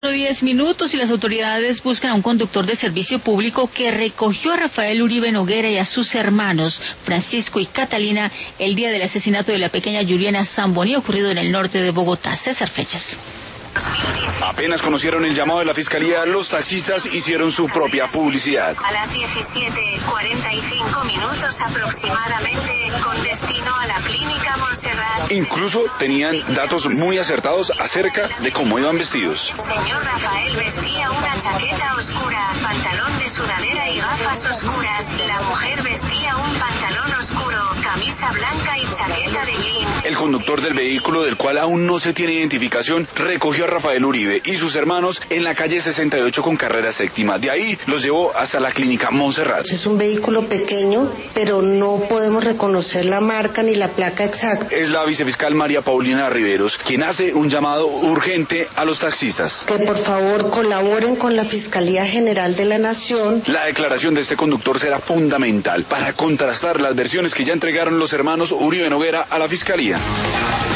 4:10 y las autoridades buscan a un conductor de servicio público que recogió a Rafael Uribe Noguera y a sus hermanos, Francisco y Catalina, el día del asesinato de la pequeña Juliana Zamboni, ocurrido en el norte de Bogotá. César Fechas. Apenas conocieron el llamado de la Fiscalía, los taxistas hicieron su propia publicidad. A las 17:45 aproximadamente, con destino a la Clínica Montserrat. Incluso tenían datos muy acertados acerca de cómo iban vestidos. El señor Rafael vestía una chaqueta oscura, pantalón de sudadera y gafas oscuras. La mujer vestía un pantalón oscuro, camisa blanca y chaqueta de jean. El conductor del vehículo, del cual aún no se tiene identificación, recogió a Rafael Uribe y sus hermanos en la calle 68 con carrera séptima. De ahí los llevó hasta la Clínica Montserrat. Es un vehículo pequeño, pero no podemos reconocer la marca ni la placa exacta. Es la vicefiscal María Paulina Riveros quien hace un llamado urgente a los taxistas. Que por favor colaboren con la Fiscalía General de la Nación. La declaración de este conductor será fundamental para contrastar las versiones que ya entregaron los hermanos Uribe Noguera a la Fiscalía.